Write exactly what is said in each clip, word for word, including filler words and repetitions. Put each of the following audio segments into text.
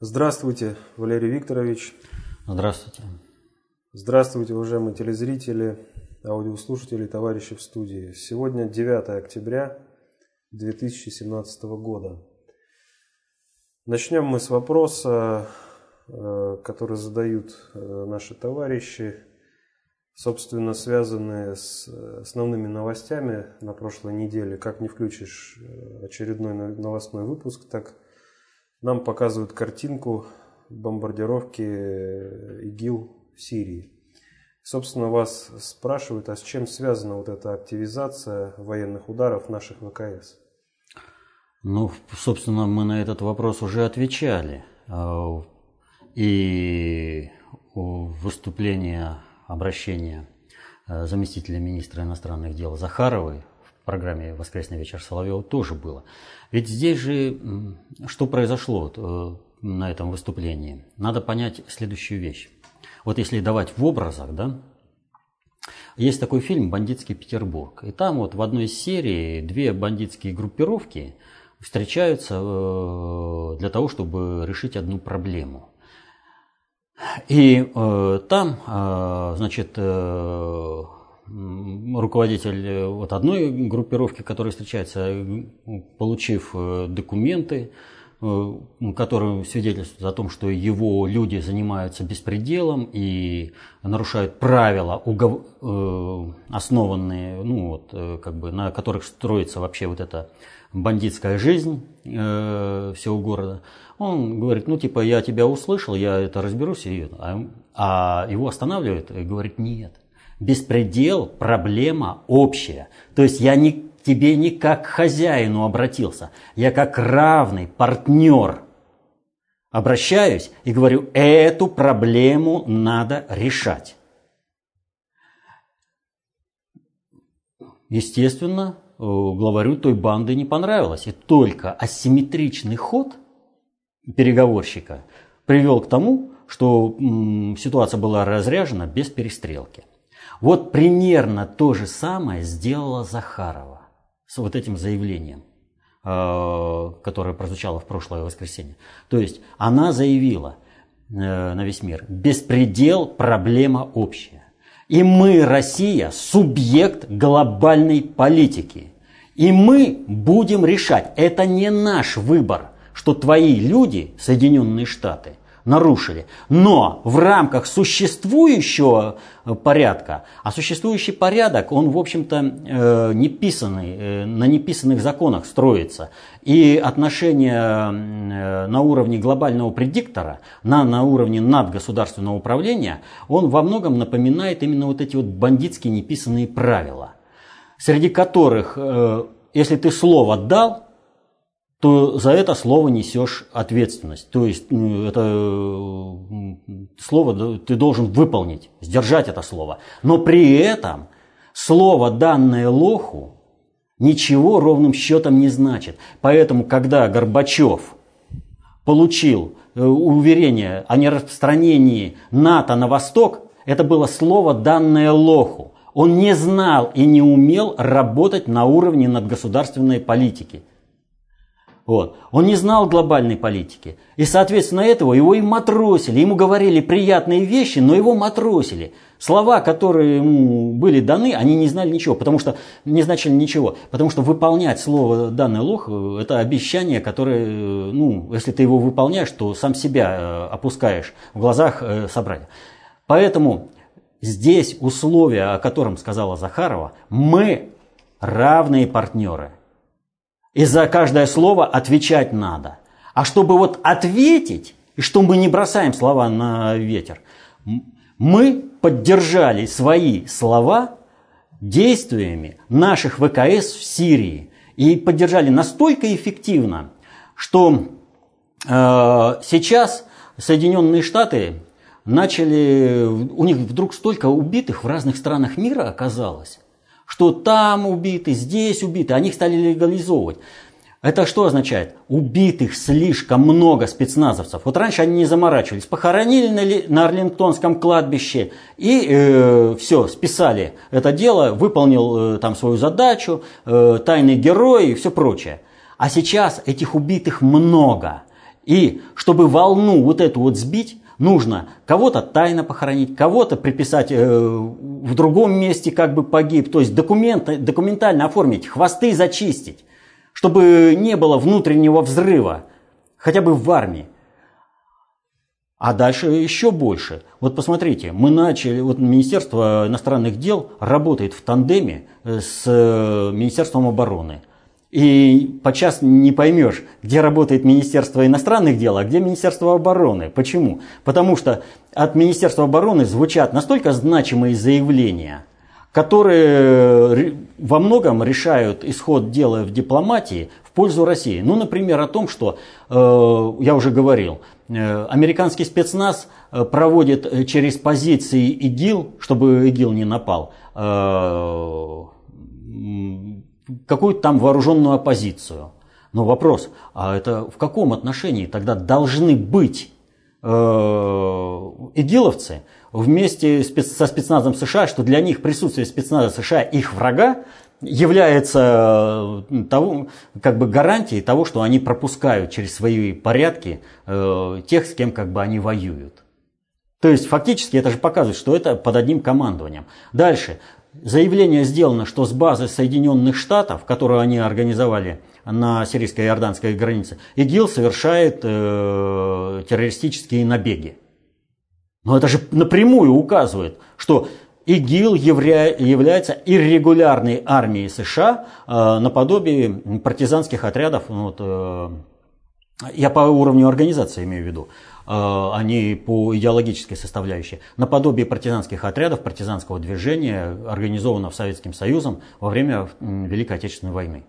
Здравствуйте, Валерий Викторович. Здравствуйте. Здравствуйте, уважаемые телезрители, аудиослушатели, товарищи в студии. Сегодня девятое октября две тысячи семнадцатого года. Начнем мы с вопроса, который задают наши товарищи, собственно, связанные с основными новостями на прошлой неделе. Как не включишь очередной новостной выпуск, так нам показывают картинку бомбардировки ИГИЛ в Сирии. Собственно, вас спрашивают, а с чем связана вот эта активизация военных ударов наших ВКС? Ну, собственно, мы на этот вопрос уже отвечали. И выступление, обращение заместителя министра иностранных дел Захаровой в программе «Воскресный вечер» Соловьева тоже было. Ведь здесь же что произошло на этом выступлении? Надо понять следующую вещь. Вот если давать в образах, да, есть такой фильм «Бандитский Петербург». И там вот в одной из серий две бандитские группировки встречаются для того, чтобы решить одну проблему. И э, там, э, значит, э, руководитель вот одной группировки, которая встречается, получив документы, которые свидетельствуют о том, что его люди занимаются беспределом и нарушают правила, основанные, ну, вот, как бы, на которых строится вообще вот эта бандитская жизнь э, всего города. Он говорит, ну типа, я тебя услышал, я это разберусь, и, а, а его останавливает и говорит, нет, беспредел, проблема общая. То есть я не, к тебе не как к хозяину обратился, я как равный партнер обращаюсь и говорю, эту проблему надо решать. Естественно, главарю той банды не понравилось. И только асимметричный ход переговорщика привел к тому, что м, ситуация была разряжена без перестрелки. Вот примерно то же самое сделала Захарова с вот этим заявлением, э, которое прозвучало в прошлое воскресенье. То есть она заявила э, на весь мир, беспредел, проблема общая. И мы, Россия, субъект глобальной политики. И мы будем решать. Это не наш выбор, что твои люди, Соединенные Штаты, нарушили. Но в рамках существующего порядка, а существующий порядок, он, в общем-то, не писанный, на неписанных законах строится. И отношения на уровне глобального предиктора, на, на уровне надгосударственного управления, он во многом напоминает именно вот эти вот бандитские неписанные правила, среди которых, если ты слово дал, то за это слово несешь ответственность. То есть это слово ты должен выполнить, сдержать это слово. Но при этом слово, данное лоху, ничего ровным счетом не значит. Поэтому, когда Горбачев получил уверение о нераспространении НАТО на восток, это было слово, данное лоху. Он не знал и не умел работать на уровне надгосударственной политики. Вот. Он не знал глобальной политики. И, соответственно, этого его и матросили. Ему говорили приятные вещи, но его матросили. Слова, которые ему были даны, они не знали ничего, потому что не значили ничего. Потому что выполнять слово «данный лох» – это обещание, которое, ну, если ты его выполняешь, то сам себя опускаешь в глазах собрания. Поэтому здесь условия, о котором сказала Захарова, мы равные партнеры. И за каждое слово отвечать надо. А чтобы вот ответить, и что мы не бросаем слова на ветер, мы поддержали свои слова действиями наших ВКС в Сирии. И поддержали настолько эффективно, что э, сейчас Соединенные Штаты начали, у них вдруг столько убитых в разных странах мира оказалось, что там убиты, здесь убиты, они их стали легализовывать. Это что означает? Убитых слишком много спецназовцев. Вот раньше они не заморачивались. Похоронили на, на Арлингтонском кладбище и э, все, списали это дело, выполнил э, там свою задачу, э, тайный герой и все прочее. А сейчас этих убитых много. И чтобы волну вот эту вот сбить, нужно кого-то тайно похоронить, кого-то приписать э, в другом месте, как бы погиб. То есть документ, документально оформить, хвосты зачистить, чтобы не было внутреннего взрыва, хотя бы в армии. А дальше еще больше. Вот посмотрите, мы начали, вот Министерство иностранных дел работает в тандеме с Министерством обороны. И подчас не поймешь, где работает Министерство иностранных дел, а где Министерство обороны. Почему? Потому что от Министерства обороны звучат настолько значимые заявления, которые во многом решают исход дела в дипломатии в пользу России. Ну, например, о том, что, э, я уже говорил, э, американский спецназ проводит через позиции ИГИЛ, чтобы ИГИЛ не напал, э, какую-то там вооруженную оппозицию. Но вопрос, а это в каком отношении тогда должны быть э, игиловцы вместе со спецназом США, что для них присутствие спецназа США, их врага, является того, как бы гарантией того, что они пропускают через свои порядки э, тех, с кем как бы они воюют. То есть фактически это же показывает, что это под одним командованием. Дальше. Заявление сделано, что с базы Соединенных Штатов, которую они организовали на сирийско-иорданской границе, ИГИЛ совершает э, террористические набеги. Но это же напрямую указывает, что ИГИЛ явля, является иррегулярной армией США э, наподобие партизанских отрядов, ну, вот, э, я по уровню организации имею в виду, а не по идеологической составляющей, наподобие партизанских отрядов, партизанского движения, организованного Советским Союзом во время Великой Отечественной войны.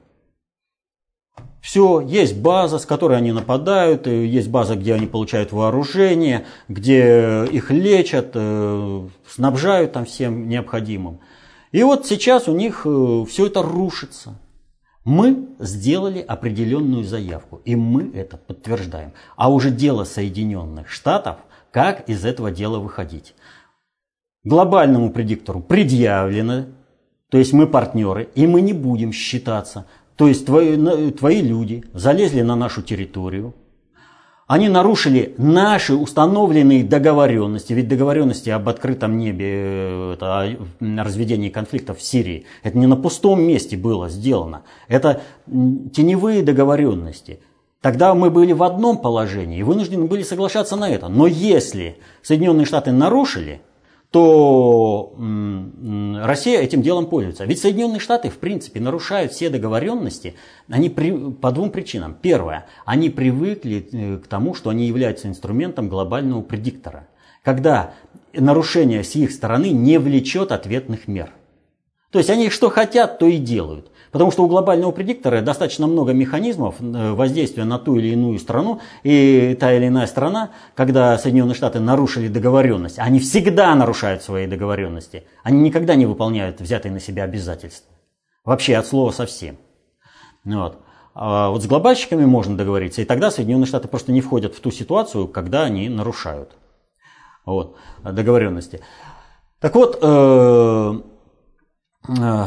Все, есть база, с которой они нападают, есть база, где они получают вооружение, где их лечат, снабжают там всем необходимым. И вот сейчас у них все это рушится. Мы сделали определенную заявку, и мы это подтверждаем. А уже дело Соединенных Штатов, как из этого дела выходить. Глобальному предиктору предъявлено, то есть мы партнеры, и мы не будем считаться. То есть твои, твои люди залезли на нашу территорию, они нарушили наши установленные договоренности, ведь договоренности об открытом небе, это о разведении конфликтов в Сирии, это не на пустом месте было сделано, это теневые договоренности. Тогда мы были в одном положении и вынуждены были соглашаться на это. Но если Соединенные Штаты нарушили, то Россия этим делом пользуется. Ведь Соединенные Штаты, в принципе, нарушают все договоренности они при, по двум причинам. Первое, они привыкли к тому, что они являются инструментом глобального предиктора, когда нарушение с их стороны не влечет ответных мер. То есть они что хотят, то и делают. Потому что у глобального предиктора достаточно много механизмов воздействия на ту или иную страну. И та или иная страна, когда Соединенные Штаты нарушили договоренность, они всегда нарушают свои договоренности. Они никогда не выполняют взятые на себя обязательства. Вообще от слова совсем. Вот. А вот с глобальщиками можно договориться. И тогда Соединенные Штаты просто не входят в ту ситуацию, когда они нарушают вот, договоренности. Так вот... Э- э-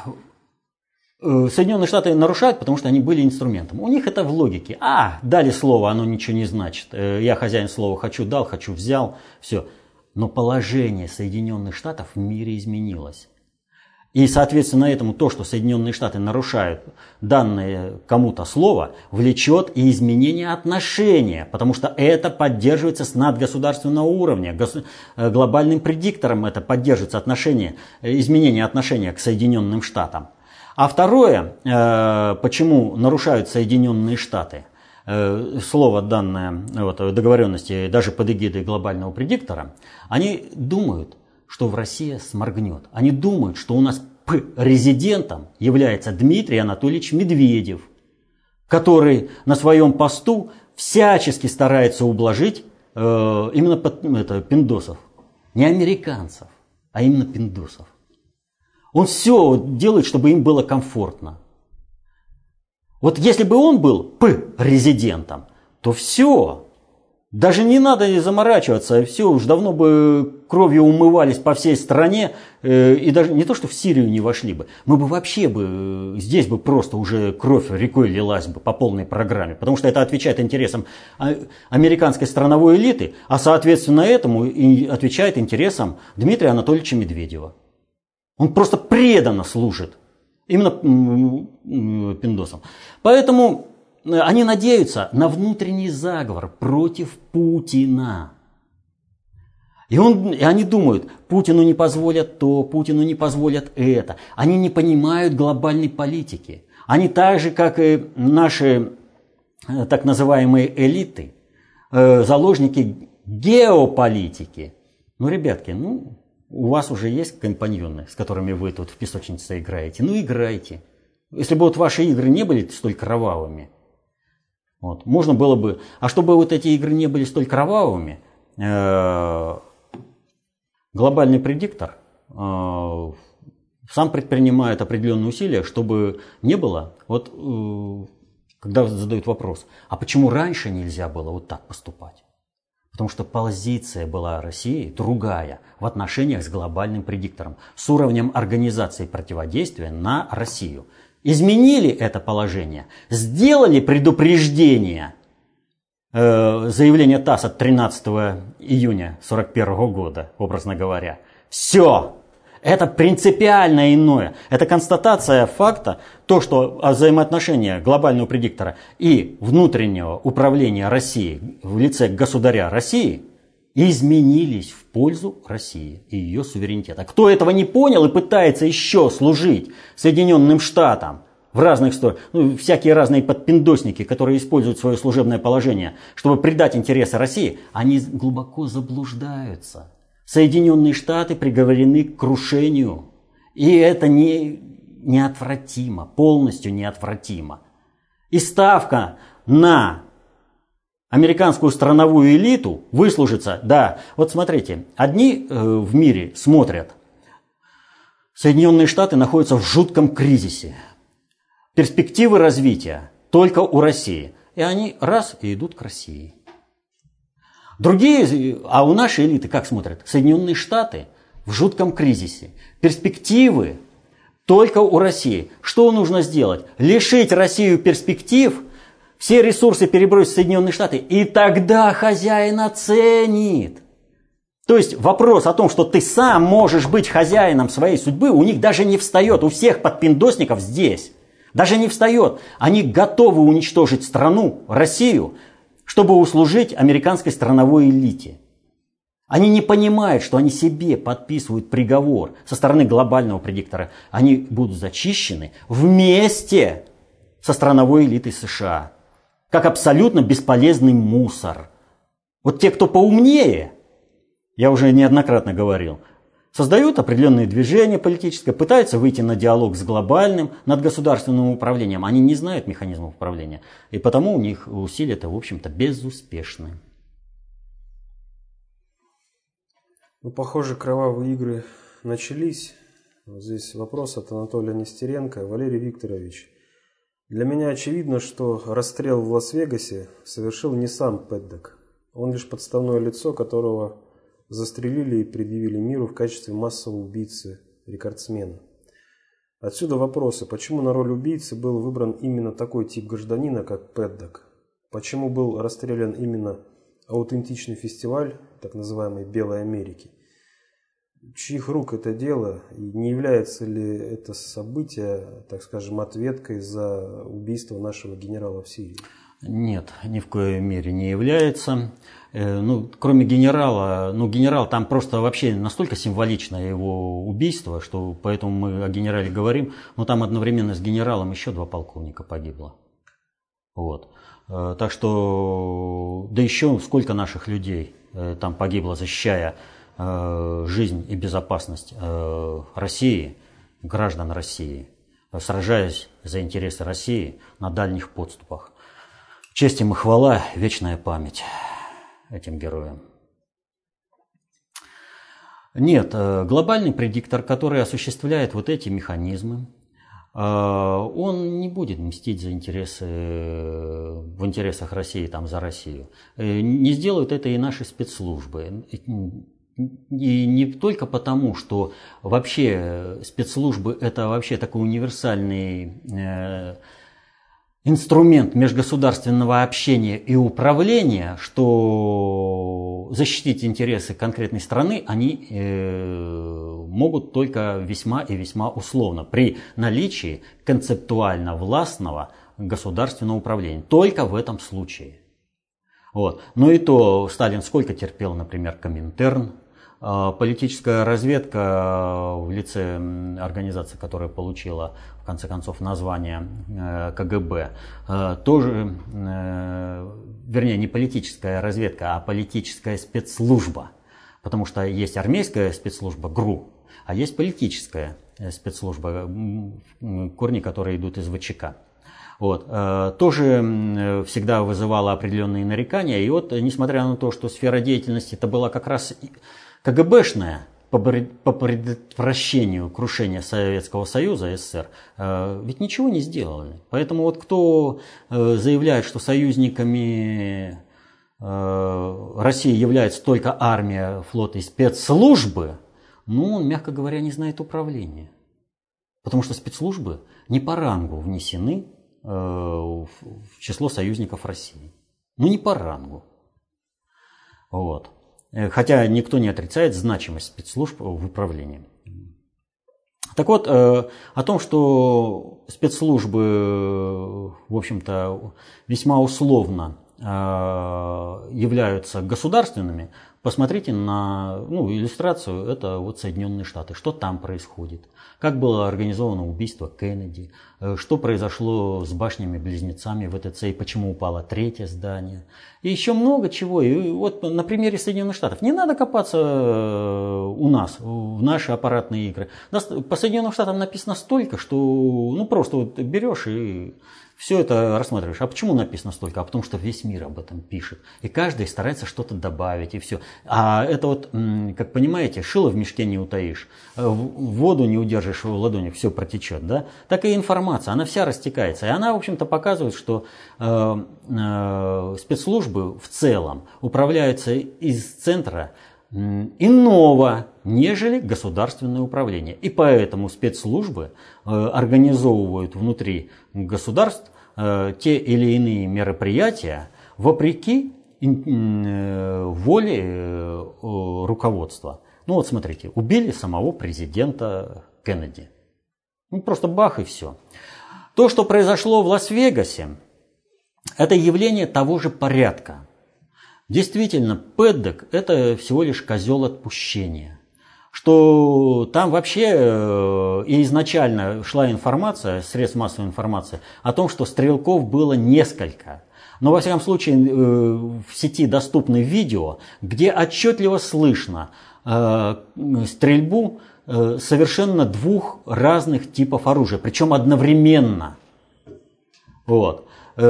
Соединенные Штаты нарушают, потому что они были инструментом. У них это в логике. А, дали слово, оно ничего не значит. Я хозяин слова, хочу дал, хочу взял, все. Но положение Соединенных Штатов в мире изменилось. И, соответственно, этому то, что Соединенные Штаты нарушают данное кому-то слово, влечет и изменение отношения, потому что это поддерживается с надгосударственного уровня. Глобальным предиктором это поддерживается отношение, изменение отношения к Соединенным Штатам. А второе, почему нарушают Соединенные Штаты, слово данное вот, договоренности даже под эгидой глобального предиктора, они думают, что Россия сморгнет. Они думают, что у нас президентом является Дмитрий Анатольевич Медведев, который на своем посту всячески старается ублажить именно это, пиндосов. Не американцев, а именно пиндосов. Он все делает, чтобы им было комфортно. Вот если бы он был п-резидентом, то все. Даже не надо заморачиваться, все, уж давно бы кровью умывались по всей стране, э, и даже не то, что в Сирию не вошли бы, мы бы вообще бы, здесь бы просто уже кровь рекой лилась бы по полной программе, потому что это отвечает интересам американской страновой элиты, а соответственно этому и отвечает интересам Дмитрия Анатольевича Медведева. Он просто преданно служит именно пиндосам. Поэтому они надеются на внутренний заговор против Путина. И, он, и они думают, Путину не позволят то, Путину не позволят это. Они не понимают глобальной политики. Они так же, как и наши так называемые элиты, заложники геополитики. Ну, ребятки, ну, у вас уже есть компаньоны, с которыми вы тут в песочнице играете? Ну, играйте. Если бы вот ваши игры не были столь кровавыми, вот, можно было бы... А чтобы вот эти игры не были столь кровавыми, э, глобальный предиктор э, сам предпринимает определенные усилия, чтобы не было... Вот э, когда задают вопрос, а почему раньше нельзя было вот так поступать? Потому что позиция была России другая в отношениях с глобальным предиктором, с уровнем организации противодействия на Россию. Изменили это положение, сделали предупреждение, э, заявление ТАСС от тринадцатого июня сорок первого года, образно говоря. Все, это принципиально иное. Это констатация факта, то, что взаимоотношения глобального предиктора и внутреннего управления России в лице государя России изменились в пользу России и ее суверенитета. Кто этого не понял и пытается еще служить Соединенным Штатам в разных сторонах, ну, всякие разные подпиндосники, которые используют свое служебное положение, чтобы предать интересы России, они глубоко заблуждаются. Соединенные Штаты приговорены к крушению. И это не, неотвратимо, полностью неотвратимо. И ставка на американскую страновую элиту выслужится, да, вот смотрите, одни э, в мире смотрят, Соединенные Штаты находятся в жутком кризисе, перспективы развития только у России, и они раз и идут к России. Другие, а у нашей элиты как смотрят? Соединенные Штаты в жутком кризисе, перспективы только у России. Что нужно сделать? Лишить Россию перспектив, все ресурсы перебросить в Соединенные Штаты, и тогда хозяин оценит. То есть вопрос о том, что ты сам можешь быть хозяином своей судьбы, у них даже не встает, у всех подпиндосников здесь. Даже не встает. Они готовы уничтожить страну, Россию, чтобы услужить американской страновой элите. Они не понимают, что они себе подписывают приговор со стороны глобального предиктора. Они будут зачищены вместе со страновой элитой США. Как абсолютно бесполезный мусор. Вот те, кто поумнее, я уже неоднократно говорил, создают определенные движения политические, пытаются выйти на диалог с глобальным, надгосударственным управлением. Они не знают механизмов управления. И потому у них усилия-то, в общем-то, безуспешны. Ну, похоже, кровавые игры начались. Здесь вопрос от Анатолия Нестеренко. Валерий Викторович, для меня очевидно, что расстрел в Лас-Вегасе совершил не сам Пэддок. Он лишь подставное лицо, которого застрелили и предъявили миру в качестве массового убийцы-рекордсмена. Отсюда вопросы, почему на роль убийцы был выбран именно такой тип гражданина, как Пэддок? Почему был расстрелян именно аутентичный фестиваль, так называемой Белой Америки? Чьих рук это дело? И не является ли это событие, так скажем, ответкой за убийство нашего генерала в Сирии? Нет, ни в коей мере не является. Ну, кроме генерала, ну, генерал там просто вообще настолько символичное его убийство, что поэтому мы о генерале говорим, но там одновременно с генералом еще два полковника погибло. Вот. Так что, да еще сколько наших людей там погибло, защищая жизнь и безопасность России, граждан России, сражаясь за интересы России на дальних подступах. Честь им и хвала, вечная память этим героям. Нет, глобальный предиктор, который осуществляет вот эти механизмы, он не будет мстить за интересы, в интересах России, там, за Россию. Не сделают это и наши спецслужбы. И не только потому, что вообще спецслужбы – это вообще такой универсальный инструмент межгосударственного общения и управления, что защитить интересы конкретной страны они э, могут только весьма и весьма условно при наличии концептуально властного государственного управления. Только в этом случае. Вот. Ну и то Сталин сколько терпел, например, Коминтерн. Политическая разведка в лице организации, которая получила в конце концов название КГБ, тоже, вернее, не политическая разведка, а политическая спецслужба. Потому что есть армейская спецслужба ГРУ, а есть политическая спецслужба, корни которые идут из ВЧК. Вот. Тоже всегда вызывало определенные нарекания. И вот, несмотря на то, что сфера деятельности это была как раз КГБшная по предотвращению крушения Советского Союза, СССР, ведь ничего не сделали. Поэтому вот кто заявляет, что союзниками России являются только армия, флот и спецслужбы, ну, он, мягко говоря, не знает управления. Потому что спецслужбы не по рангу внесены в число союзников России. Ну, не по рангу. Вот. Хотя никто не отрицает значимость спецслужб в управлении. Так вот, о том, что спецслужбы, в общем-то, весьма условно являются государственными, посмотрите на ну, иллюстрацию, это вот Соединенные Штаты, что там происходит, как было организовано убийство Кеннеди, что произошло с башнями-близнецами ВТЦ и почему упало третье здание, и еще много чего. И вот на примере Соединенных Штатов не надо копаться у нас, в наши аппаратные игры. По Соединенным Штатам написано столько, что ну просто вот берешь и все это рассматриваешь. А почему написано столько? А потому что весь мир об этом пишет. И каждый старается что-то добавить, и все. А это вот, как понимаете, шило в мешке не утаишь, воду не удержишь в ладонях, все протечет. Да? Так и информация, она вся растекается. И она, в общем-то, показывает, что э, э, спецслужбы в целом управляются из центра иного, нежели государственное управление. И поэтому спецслужбы э, организовывают внутри государств э, те или иные мероприятия вопреки э, воле э, руководства. Ну вот смотрите, убили самого президента Кеннеди. Ну просто бах и все. То, что произошло в Лас-Вегасе, это явление того же порядка. Действительно, Пэддок – это всего лишь козел отпущения. Что там вообще и изначально шла информация, средств массовой информации, о том, что стрелков было несколько. Но, во всяком случае, в сети доступны видео, где отчетливо слышно стрельбу совершенно двух разных типов оружия, причем одновременно. Вот.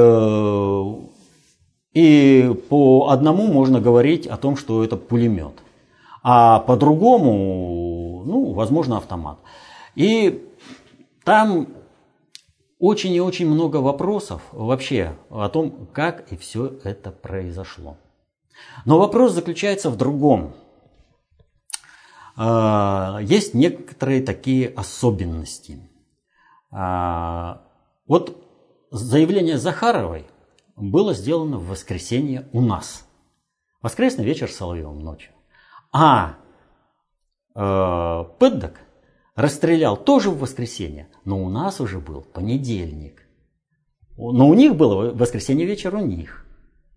И по одному можно говорить о том, что это пулемет, а по другому, ну, возможно, автомат. И там очень и очень много вопросов вообще о том, как и все это произошло. Но вопрос заключается в другом. Есть некоторые такие особенности. Вот заявление Захаровой было сделано в воскресенье у нас. Воскресный вечер с Соловьевым ночью. А э, Пэддок расстрелял тоже в воскресенье, но у нас уже был понедельник. Но у них было воскресенье вечер у них.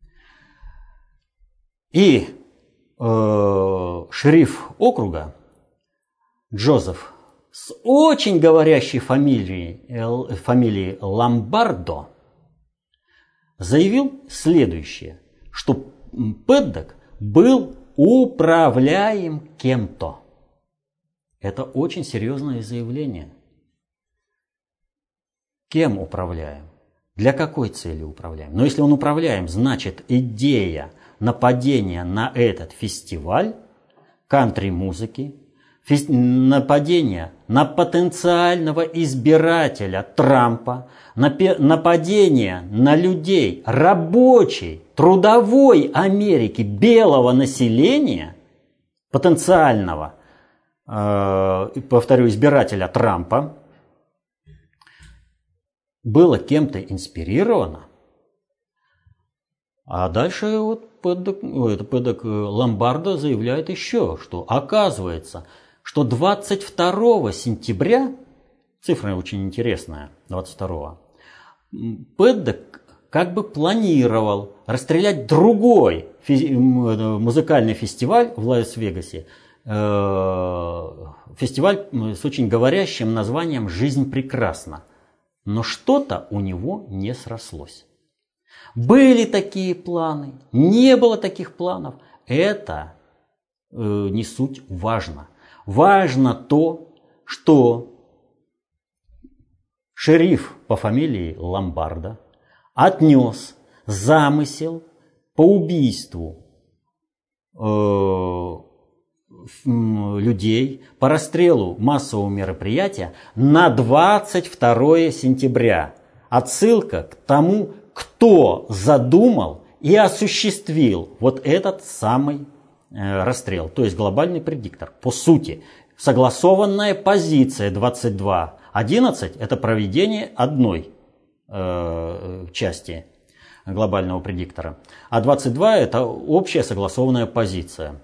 И э, шериф округа Джозеф с очень говорящей фамилией, э, фамилией Ломбардо заявил следующее, что Пэддок был управляем кем-то. Это очень серьезное заявление. Кем управляем? Для какой цели управляем? Но если он управляем, значит идея нападения на этот фестиваль кантри-музыки, нападение на потенциального избирателя Трампа, нападение на людей рабочей, трудовой Америки, белого населения, потенциального, э, повторю, избирателя Трампа, было кем-то инспирировано. А дальше вот Пэддок, Пэддок Ломбардо заявляет еще, что оказывается, что двадцать второго сентября, цифра очень интересная, двадцать второго, Пэддок как бы планировал расстрелять другой фи- музыкальный фестиваль в Лас-Вегасе, э- фестиваль с очень говорящим названием «Жизнь прекрасна». Но что-то у него не срослось. Были такие планы, не было таких планов. Это э, не суть важно. Важно то, что шериф по фамилии Ломбардо отнес замысел по убийству э, людей, по расстрелу массового мероприятия на двадцать второго сентября. Отсылка к тому, кто задумал и осуществил вот этот самый э, расстрел, то есть глобальный предиктор. По сути, согласованная позиция двадцать два одиннадцать – это проведение одной э, части глобального предиктора, а двадцать два – это общая согласованная позиция.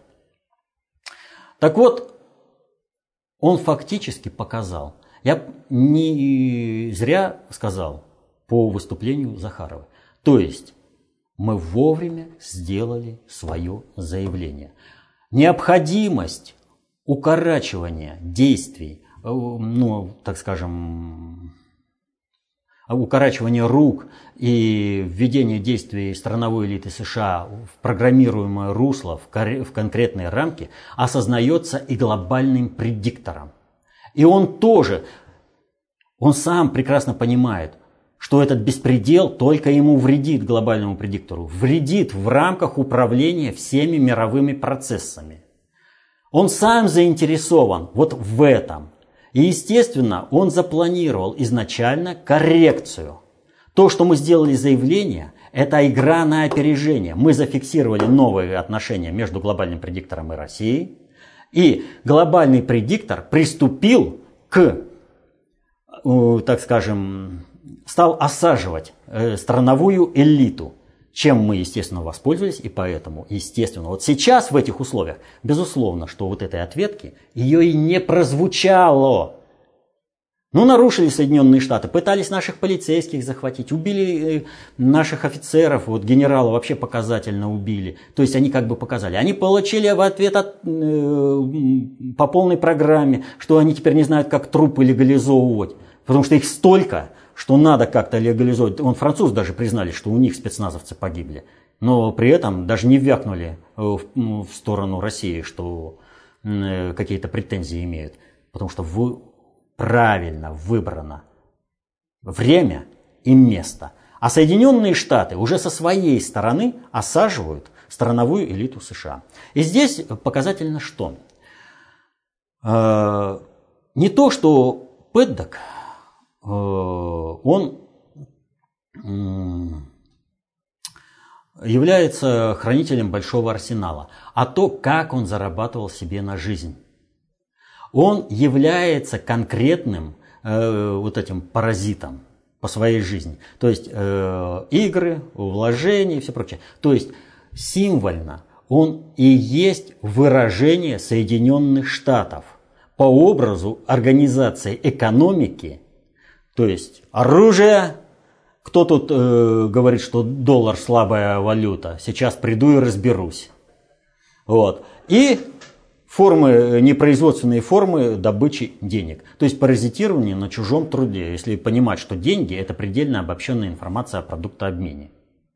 Так вот, он фактически показал, я не зря сказал по выступлению Захаровой, то есть мы вовремя сделали свое заявление. Необходимость укорачивания действий, ну, так скажем, укорачивания рук и введения действий страновой элиты США в программируемое русло, в конкретные рамки, осознается и глобальным предиктором. И он тоже, он сам прекрасно понимает, что этот беспредел только ему вредит, глобальному предиктору, вредит в рамках управления всеми мировыми процессами. Он сам заинтересован вот в этом. И, естественно, он запланировал изначально коррекцию. То, что мы сделали заявление, это игра на опережение. Мы зафиксировали новые отношения между глобальным предиктором и Россией. И глобальный предиктор приступил к, так скажем, стал осаживать страновую элиту, чем мы, естественно, воспользовались, и поэтому, естественно, вот сейчас в этих условиях, безусловно, что вот этой ответки, ее и не прозвучало. Ну, нарушили Соединенные Штаты, пытались наших полицейских захватить, убили наших офицеров, вот генерала вообще показательно убили. То есть они как бы показали. Они получили в ответ от, э, по полной программе, что они теперь не знают, как трупы легализовывать, потому что их столько, что надо как-то легализовать. Вон французы даже признали, что у них спецназовцы погибли. Но при этом даже не вякнули в, в сторону России, что э, какие-то претензии имеют. Потому что в, правильно выбрано время и место. А Соединенные Штаты уже со своей стороны осаживают страновую элиту США. И здесь показательно что? Э, не то, что Пэддок, он является хранителем большого арсенала, а то, как он зарабатывал себе на жизнь. Он является конкретным э, вот этим паразитом по своей жизни. То есть э, игры, вложения и все прочее. То есть символьно он и есть выражение Соединенных Штатов по образу организации экономики. То есть оружие, кто тут э, говорит, что доллар слабая валюта, сейчас приду и разберусь. Вот. И формы, непроизводственные формы добычи денег. То есть паразитирование на чужом труде, если понимать, что деньги – это предельно обобщенная информация о продуктообмене.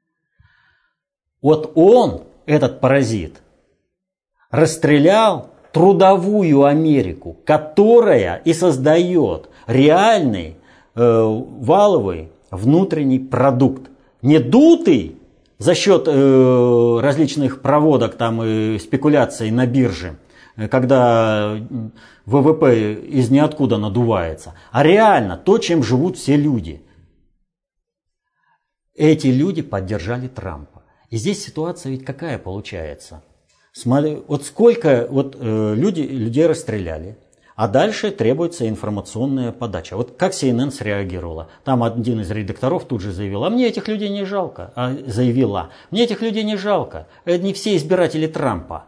Вот он, этот паразит, расстрелял трудовую Америку, которая и создает реальный валовый внутренний продукт, не дутый за счет э, различных проводок там, и спекуляций на бирже, когда ВВП из ниоткуда надувается, а реально то, чем живут все люди. Эти люди поддержали Трампа. И здесь ситуация ведь какая получается? Смотри, вот сколько вот, э, люди, людей расстреляли, а дальше требуется информационная подача. Вот как си эн эн среагировала? Там один из редакторов тут же заявил, а мне этих людей не жалко. А заявила, мне этих людей не жалко. Это не все избиратели Трампа.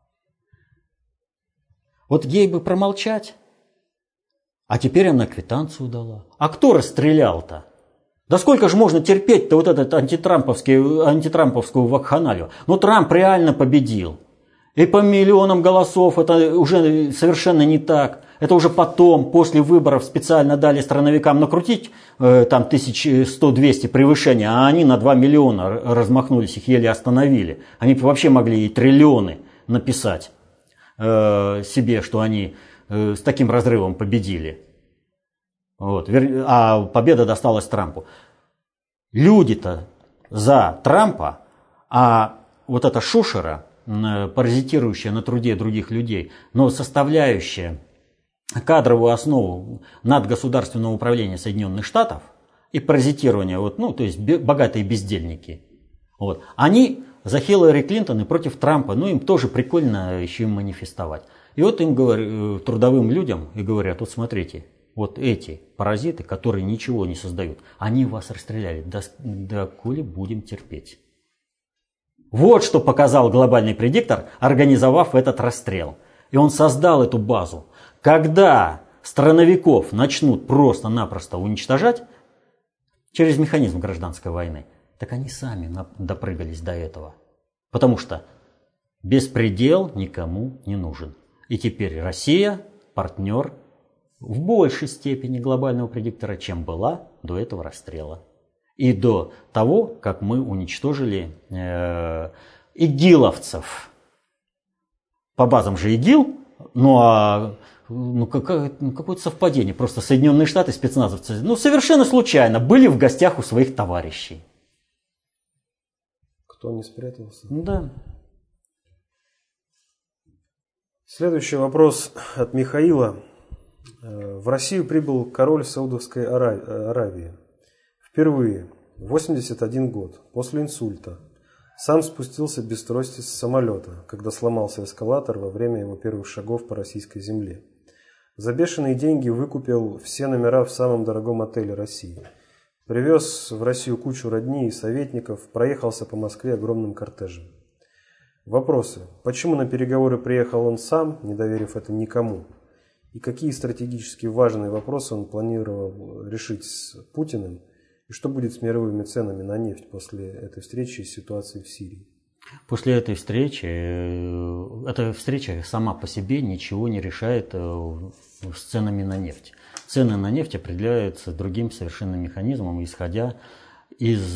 Вот ей бы промолчать. А теперь она квитанцию дала. А кто расстрелял-то? Да сколько же можно терпеть-то вот этот антитрамповский, антитрамповскую вакханалию? Ну Трамп реально победил. И по миллионам голосов это уже совершенно не так. Это уже потом, после выборов, специально дали страновикам накрутить э, там тысяча сто-двести превышения, а они на два миллиона размахнулись, их еле остановили. Они вообще могли и триллионы написать э, себе, что они э, с таким разрывом победили. Вот. А победа досталась Трампу. Люди-то за Трампа, а вот эта шушера, паразитирующая на труде других людей, но составляющая кадровую основу надгосударственного управления Соединенных Штатов и паразитирование, вот, ну, то есть богатые бездельники, вот, они за Хиллари Клинтон и против Трампа, ну им тоже прикольно еще им манифестовать. И вот им говорят, трудовым людям, и говорят, вот смотрите, вот эти паразиты, которые ничего не создают, они вас расстреляли, да, да коли будем терпеть. Вот что показал глобальный предиктор, организовав этот расстрел. И он создал эту базу. Когда страновиков начнут просто-напросто уничтожать через механизм гражданской войны, так они сами допрыгались до этого. Потому что беспредел никому не нужен. И теперь Россия партнер в большей степени глобального предиктора, чем была до этого расстрела. И до того, как мы уничтожили э, игиловцев. По базам же ИГИЛ, ну а ну, какое, ну, какое-то совпадение. Просто Соединенные Штаты, спецназовцы, ну совершенно случайно были в гостях у своих товарищей. Кто не спрятался? Да. Следующий вопрос от Михаила. В Россию прибыл король Саудовской Аравии. Впервые, восемьдесят один год, после инсульта. Сам спустился без трости с самолета, когда сломался эскалатор во время его первых шагов по российской земле. За бешеные деньги выкупил все номера в самом дорогом отеле России. Привез в Россию кучу родни и советников, проехался по Москве огромным кортежем. Вопросы. Почему на переговоры приехал он сам, не доверив это никому? И какие стратегически важные вопросы он планировал решить с Путиным? И что будет с мировыми ценами на нефть после этой встречи и ситуации в Сирии? После этой встречи, эта встреча сама по себе ничего не решает с ценами на нефть. Цены на нефть определяются другим совершенно механизмом, исходя из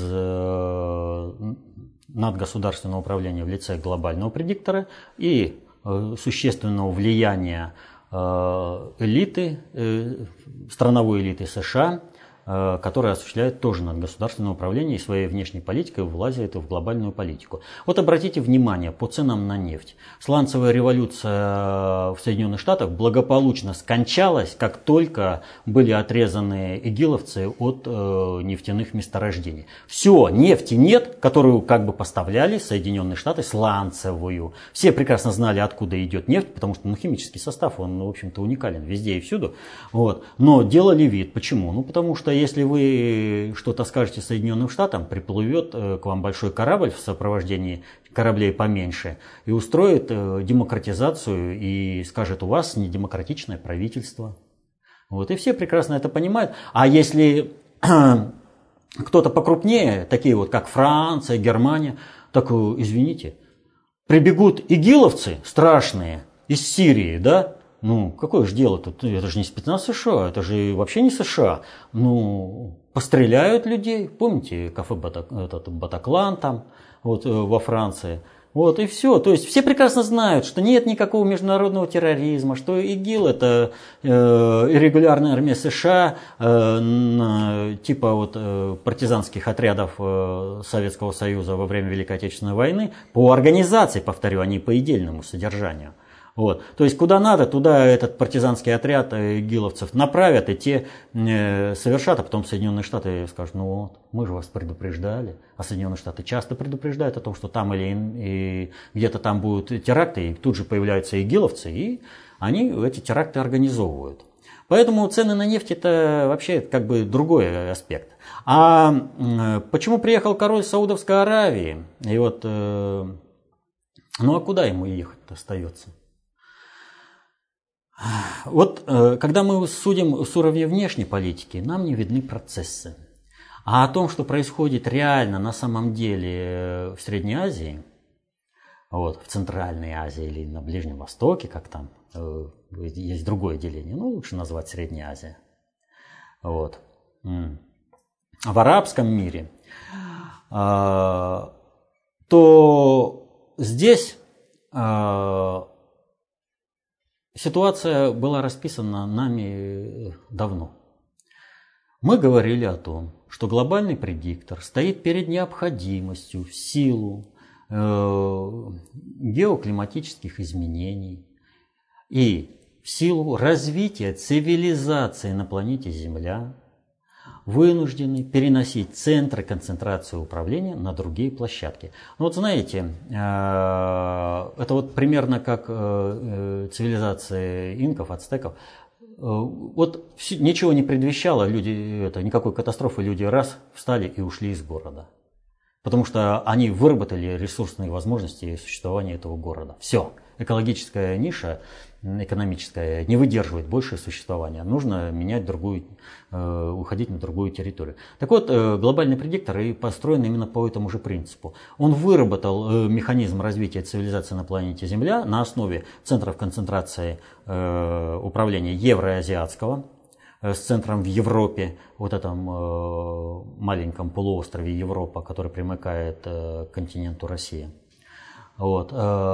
надгосударственного управления в лице глобального предиктора и существенного влияния элиты, страновой элиты США, которая осуществляет тоже надгосударственное управление и своей внешней политикой влазит в глобальную политику. Вот обратите внимание по ценам на нефть. Сланцевая революция в Соединенных Штатах благополучно скончалась, как только были отрезаны игиловцы от э, нефтяных месторождений. Все, нефти нет, которую как бы поставляли Соединенные Штаты, сланцевую. Все прекрасно знали, откуда идет нефть, потому что ну, химический состав, он, в общем-то, уникален везде и всюду. Вот. Но делали вид. Почему? Ну, потому что если вы что-то скажете Соединенным Штатам, приплывет к вам большой корабль в сопровождении кораблей поменьше и устроит демократизацию и скажет, у вас недемократичное правительство. Вот, и все прекрасно это понимают. А если кто-то покрупнее, такие вот как Франция, Германия, так извините, прибегут игиловцы страшные из Сирии, да? Ну, какое же дело тут? Это же не спецназ США, это же вообще не США. Ну, постреляют людей. Помните кафе Батак, этот, Батаклан там, вот во Франции? Вот и все. То есть все прекрасно знают, что нет никакого международного терроризма, что ИГИЛ это э, иррегулярная армия США, э, типа вот, э, партизанских отрядов э, Советского Союза во время Великой Отечественной войны, по организации, повторю, а не по идейному содержанию. Вот. То есть куда надо, туда этот партизанский отряд игиловцев направят, и те э, совершат, а потом Соединенные Штаты скажут, ну вот, мы же вас предупреждали. А Соединенные Штаты часто предупреждают о том, что там или и, где-то там будут теракты, и тут же появляются игиловцы, и они эти теракты организовывают. Поэтому цены на нефть это вообще как бы другой аспект. А э, почему приехал король Саудовской Аравии? И вот, э, ну а куда ему ехать-то остается? Вот когда мы судим с уровня внешней политики, нам не видны процессы. А о том, что происходит реально на самом деле в Средней Азии, вот, в Центральной Азии или на Ближнем Востоке, как там, есть другое деление, ну лучше назвать Средняя Азия. Вот. В арабском мире, то здесь ситуация была расписана нами давно. Мы говорили о том, что глобальный предиктор стоит перед необходимостью в силу э, геоклиматических изменений и в силу развития цивилизации на планете Земля вынуждены переносить центры концентрации управления на другие площадки. Ну вот знаете, это вот примерно как цивилизация инков, ацтеков. Вот ничего не предвещало, люди, это, никакой катастрофы, люди раз встали и ушли из города. Потому что они выработали ресурсные возможности существования этого города. Все, экологическая ниша экономическая не выдерживает больше существования. Нужно менять другую, э, уходить на другую территорию. Так вот, э, глобальный предиктор и построен именно по этому же принципу. Он выработал э, механизм развития цивилизации на планете Земля на основе центров концентрации э, управления евроазиатского, э, с центром в Европе, вот этом э, маленьком полуострове Европа, который примыкает э, к континенту России. Вот.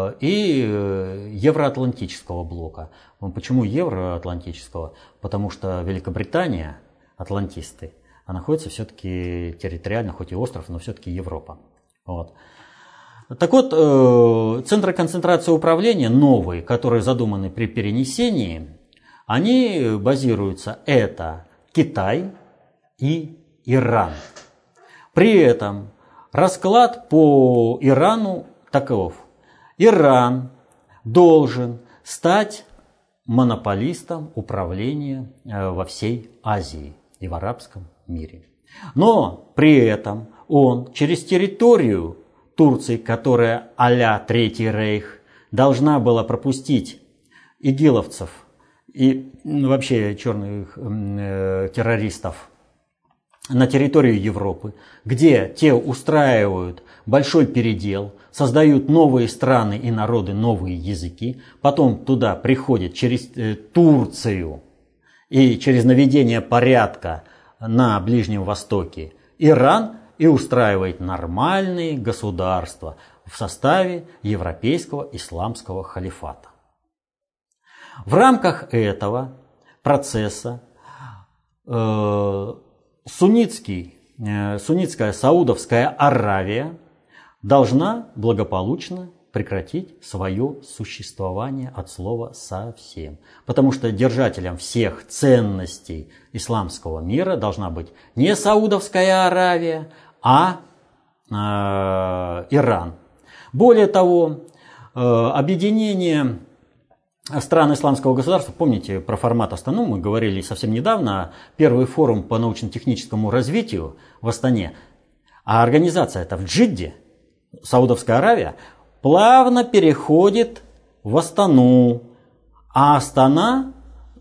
И евроатлантического блока. Почему евроатлантического? Потому что Великобритания, атлантисты, а находится все-таки территориально, хоть и остров, но все-таки Европа. Вот. Так вот, центры концентрации управления новые, которые задуманы при перенесении, они базируются, это Китай и Иран. При этом расклад по Ирану таков. Иран должен стать монополистом управления во всей Азии и в арабском мире. Но при этом он через территорию Турции, которая а-ля Третий Рейх, должна была пропустить игиловцев и вообще черных э, террористов на территорию Европы, где те устраивают большой передел, создают новые страны и народы, новые языки, потом туда приходят через Турцию и через наведение порядка на Ближнем Востоке Иран и устраивает нормальные государства в составе европейского исламского халифата. В рамках этого процесса э, суннитский, э, суннитская Саудовская Аравия должна благополучно прекратить свое существование от слова совсем. Потому что держателем всех ценностей исламского мира должна быть не Саудовская Аравия, а э, Иран. Более того, э, объединение стран исламского государства, помните про формат Астану, мы говорили совсем недавно, первый форум по научно-техническому развитию в Астане, а организация это в Джидде, Саудовская Аравия, плавно переходит в Астану, а Астана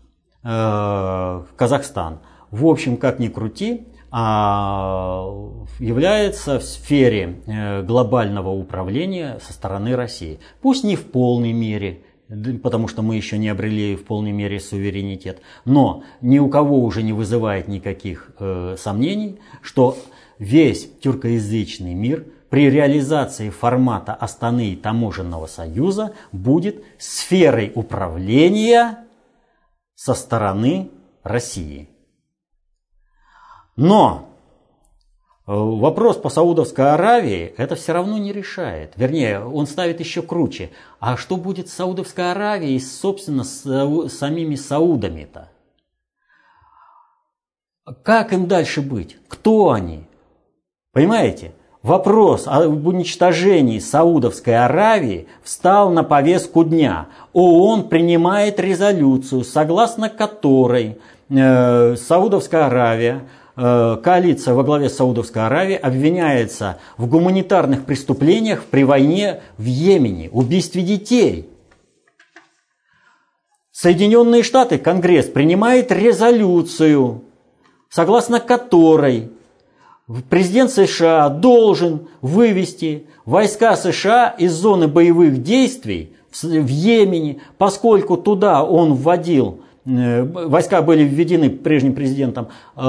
э, Казахстан. В общем, как ни крути, а, является в сфере э, глобального управления со стороны России. Пусть не в полной мере, потому что мы еще не обрели в полной мере суверенитет, но ни у кого уже не вызывает никаких э, сомнений, что весь тюркоязычный мир при реализации формата Астаны и Таможенного союза будет сферой управления со стороны России. Но Вопрос по Саудовской Аравии это все равно не решает. Вернее, он ставит еще круче. А что будет с Саудовской Аравией, собственно, с самими саудами-то? Как им дальше быть? Кто они? Понимаете? Вопрос об уничтожении Саудовской Аравии встал на повестку дня. ООН принимает резолюцию, согласно которой э, Саудовская Аравия, э, коалиция во главе с Саудовской Аравией обвиняется в гуманитарных преступлениях при войне в Йемене, убийстве детей. Соединенные Штаты, Конгресс принимает резолюцию, согласно которой президент США должен вывести войска США из зоны боевых действий в Йемене, поскольку туда он вводил, войска были введены прежним президентом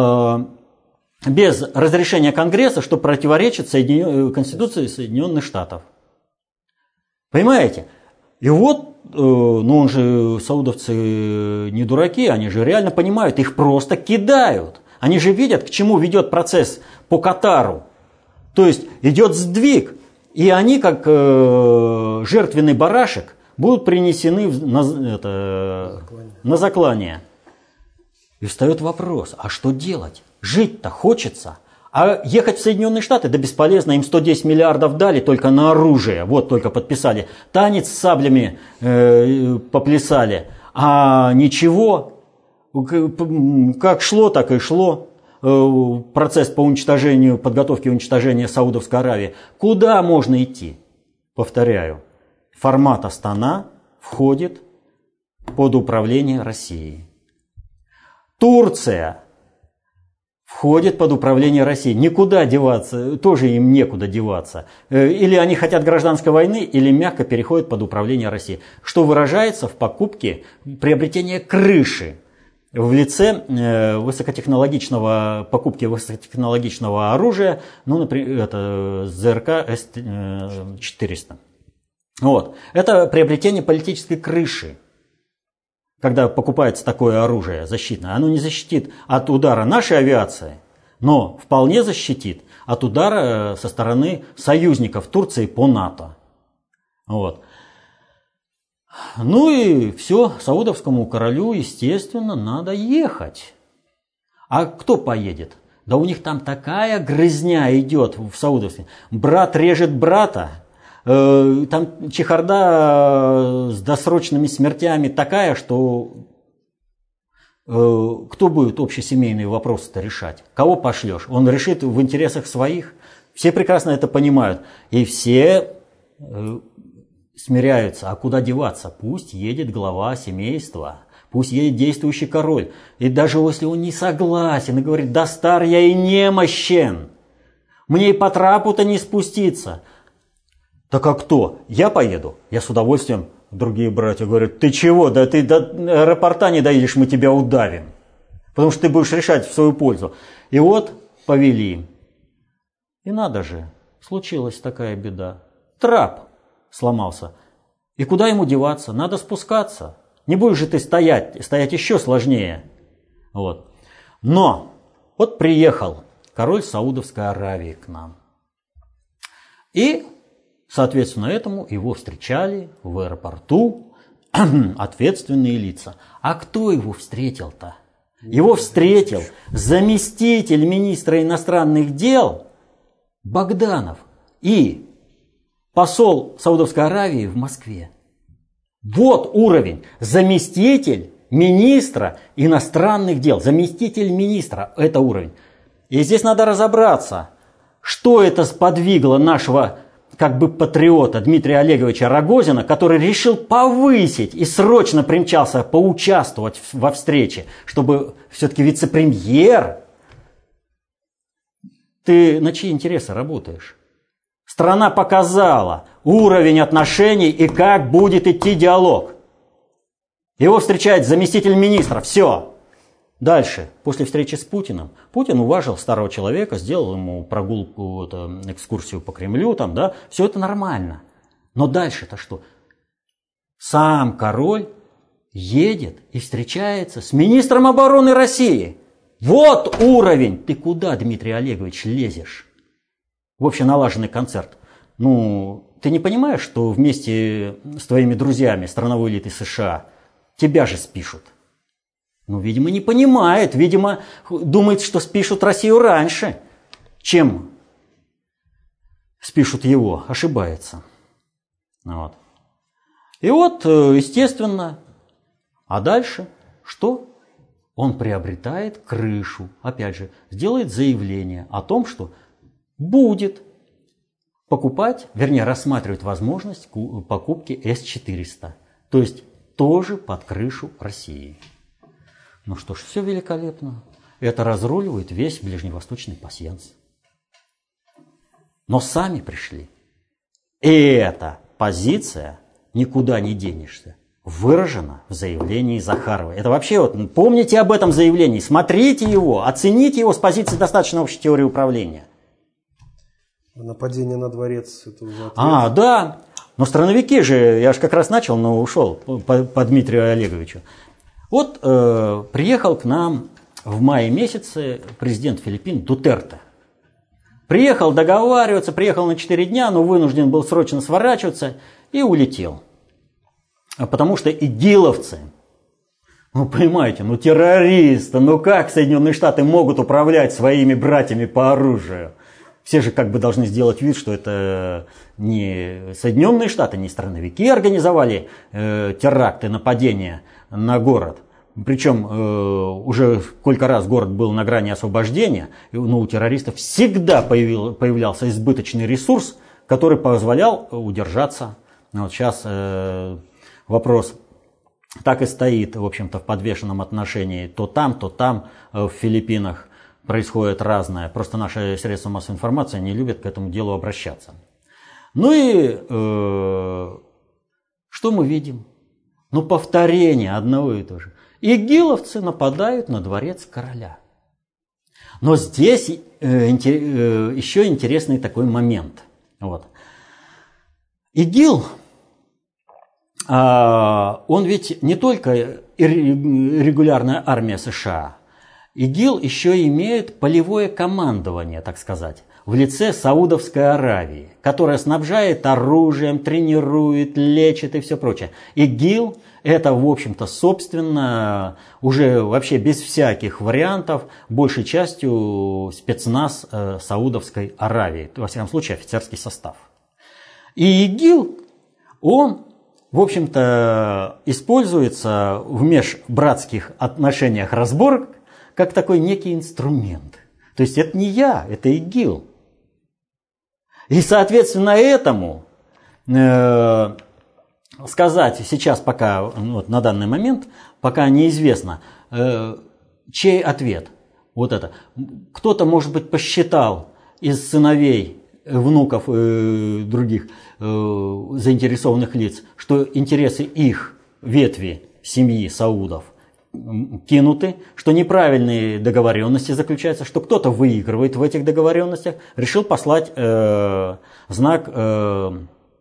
без разрешения Конгресса, что противоречит Соединен... Конституции Соединенных Штатов. Понимаете? И вот, ну он же, саудовцы не дураки, они же реально понимают, их просто кидают. Они же видят, к чему ведет процесс по Катару. То есть идет сдвиг, и они, как э, жертвенный барашек, будут принесены на, это, на заклание. И встает вопрос, а что делать? Жить-то хочется. А ехать в Соединенные Штаты, да бесполезно, им сто десять миллиардов дали только на оружие. Вот, только подписали. Танец с саблями э, поплясали. А ничего... Как шло, так и шло процесс по уничтожению, подготовке и уничтожению Саудовской Аравии. Куда можно идти? Повторяю, формат Астана входит под управление России. Турция входит под управление России. Никуда деваться, тоже им некуда деваться. Или они хотят гражданской войны, или мягко переходят под управление России. Что выражается в покупке, приобретения крыши в лице высокотехнологичного, покупки высокотехнологичного оружия, ну, например, это ЗРК С четыреста. Вот. Это приобретение политической крыши. Когда покупается такое оружие защитное, оно не защитит от удара нашей авиации, но вполне защитит от удара со стороны союзников Турции по НАТО. Вот. Ну и все, саудовскому королю, естественно, надо ехать. А кто поедет? Да у них там такая грызня идет в Саудовстве. Брат режет брата. Там чехарда с досрочными смертями такая, что кто будет общесемейные вопросы-то решать? Кого пошлешь? Он решит в интересах своих. Все прекрасно это понимают. И все смиряются. А куда деваться? Пусть едет глава семейства. Пусть едет действующий король. И даже если он не согласен и говорит, да стар я и немощен, мне и по трапу-то не спуститься. Так а кто? Я поеду. Я с удовольствием. Другие братья говорят, ты чего? Да ты до аэропорта не доедешь, мы тебя удавим. Потому что ты будешь решать в свою пользу. И вот повели. И надо же, случилась такая беда. Трап сломался. И куда ему деваться? Надо спускаться. Не будешь же ты стоять. Стоять еще сложнее. Вот. Но вот приехал король Саудовской Аравии к нам. И соответственно этому его встречали в аэропорту ответственные лица. А кто его встретил-то? Его встретил заместитель министра иностранных дел Богданов и посол Саудовской Аравии в Москве. Вот уровень. Заместитель министра иностранных дел. Заместитель министра. Это уровень. И здесь надо разобраться, что это сподвигло нашего как бы патриота Дмитрия Олеговича Рогозина, который решил повысить и срочно примчался поучаствовать во встрече, чтобы все-таки вице-премьер. Ты на чьи интересы работаешь? Страна показала уровень отношений и как будет идти диалог. Его встречает заместитель министра. Все. Дальше, после встречи с Путиным, Путин уважил старого человека, сделал ему прогулку, это, экскурсию по Кремлю, там, да, все это нормально. Но дальше-то что? Сам король едет и встречается с министром обороны России. Вот уровень. Ты куда, Дмитрий Олегович, лезешь? в общеналаженный концерт. Ну, ты не понимаешь, что вместе с твоими друзьями, страновой элитой США, тебя же спишут? Ну, видимо, не понимает, видимо, думает, что спишут Россию раньше, чем спишут его, ошибается. Вот. И вот, естественно, а дальше что? Он приобретает крышу, опять же, сделает заявление о том, что будет покупать, вернее, рассматривать возможность покупки эс четыреста, то есть тоже под крышу России. Ну что ж, все великолепно. Это разруливает весь ближневосточный пасьянс. Но сами пришли. И эта позиция, никуда не денешься, выражена в заявлении Захаровой. Это вообще, вот, помните об этом заявлении, смотрите его, оцените его с позиции достаточно общей теории управления. Нападение на дворец, это уже ответ. А, да. Но страновики же, я же как раз начал, но ушел по, по Дмитрию Олеговичу. Вот э, приехал к нам в мае месяце президент Филиппин Дутерте. Приехал договариваться, приехал на четыре дня, но вынужден был срочно сворачиваться и улетел. Потому что игиловцы, ну понимаете, ну террористы, ну как Соединенные Штаты могут управлять своими братьями по оружию? Все же как бы должны сделать вид, что это не Соединенные Штаты, не страновики организовали э, теракты, нападения на город. Причем э, уже сколько раз город был на грани освобождения, но у террористов всегда появил, появлялся избыточный ресурс, который позволял удержаться. Вот сейчас э, вопрос так и стоит, в общем-то, в подвешенном отношении. То там, то там, э, в Филиппинах происходит разное. Просто наши средства массовой информации не любят к этому делу обращаться. Ну и э, что мы видим? Ну, повторение одного и того же. Игиловцы нападают на дворец короля. Но здесь э, э, еще интересный такой момент. Вот. ИГИЛ, э, он ведь не только регулярная армия США. ИГИЛ еще имеет полевое командование, так сказать, в лице Саудовской Аравии, которая снабжает оружием, тренирует, лечит и все прочее. ИГИЛ – это, в общем-то, собственно, уже вообще без всяких вариантов, большей частью спецназ э, Саудовской Аравии, во всяком случае офицерский состав. И ИГИЛ, он, в общем-то, используется в межбратских отношениях разборок как такой некий инструмент. То есть это не я, это ИГИЛ. И, соответственно, этому э, сказать сейчас пока, вот, на данный момент, пока неизвестно, э, чей ответ. Вот это. Кто-то, может быть, посчитал из сыновей, внуков э, других э, заинтересованных лиц, что интересы их ветви семьи Саудов кинуты, что неправильные договоренности заключаются, что кто-то выигрывает в этих договоренностях, решил послать э, знак э,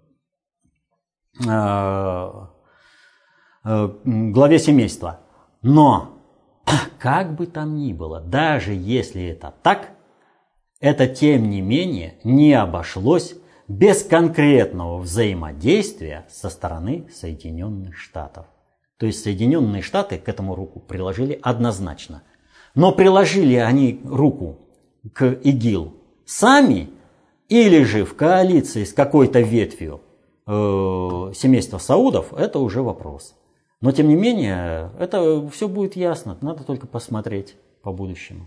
э, э, главе семейства. Но, как бы там ни было, даже если это так, это тем не менее не обошлось без конкретного взаимодействия со стороны Соединенных Штатов. То есть Соединенные Штаты к этому руку приложили однозначно. Но приложили они руку к ИГИЛ сами или же в коалиции с какой-то ветвью э, семейства Саудов, это уже вопрос. Но тем не менее, это все будет ясно, надо только посмотреть по будущему.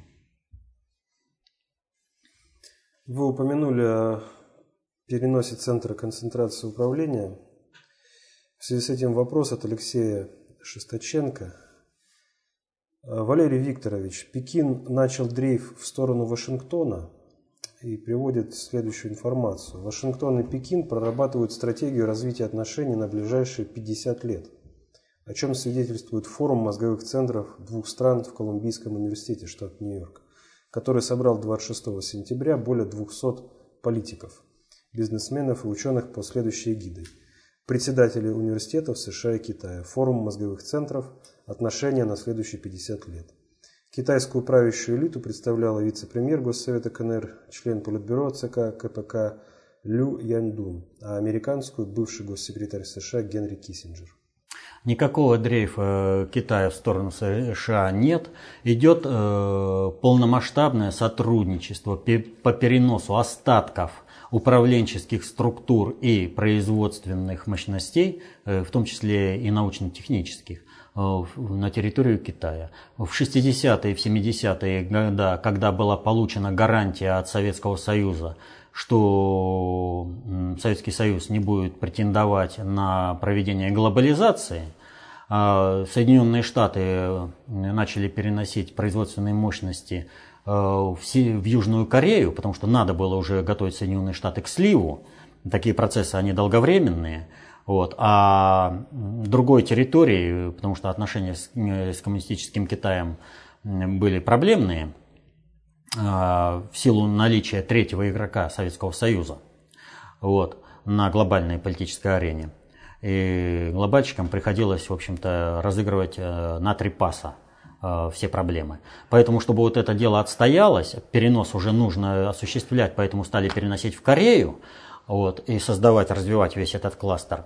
Вы упомянули о переносе центра концентрации управления. В связи с этим вопрос от Алексея Шесточенко. Валерий Викторович, Пекин начал дрейф в сторону Вашингтона и приводит следующую информацию. Вашингтон и Пекин прорабатывают стратегию развития отношений на ближайшие пятьдесят лет, о чем свидетельствует форум мозговых центров двух стран в Колумбийском университете, штат Нью-Йорк, который собрал двадцать шестого сентября более двухсот политиков, бизнесменов и ученых под следующей эгидой. Председатели университетов США и Китая, форум мозговых центров, отношения на следующие пятьдесят лет. Китайскую правящую элиту представляла вице-премьер Госсовета КНР, член Политбюро ЦК КПК Лю Яньдун, а американскую – бывший госсекретарь США Генри Киссинджер. Никакого дрейфа Китая в сторону США нет. Идет э, полномасштабное сотрудничество по переносу остатков управленческих структур и производственных мощностей, э, в том числе и научно-технических, э, на территорию Китая. В шестидесятые и в семидесятые годы, когда была получена гарантия от Советского Союза, что Советский Союз не будет претендовать на проведение глобализации, Соединенные Штаты начали переносить производственные мощности в Южную Корею, потому что надо было уже готовить Соединенные Штаты к сливу. Такие процессы, они долговременные. Вот. А другой территории, потому что отношения с, с коммунистическим Китаем были проблемные, в силу наличия третьего игрока Советского Союза, вот, на глобальной политической арене. И глобальщикам приходилось, в общем-то, разыгрывать на три паса все проблемы. Поэтому, чтобы вот это дело отстоялось, перенос уже нужно осуществлять, поэтому стали переносить в Корею, вот, и создавать, развивать весь этот кластер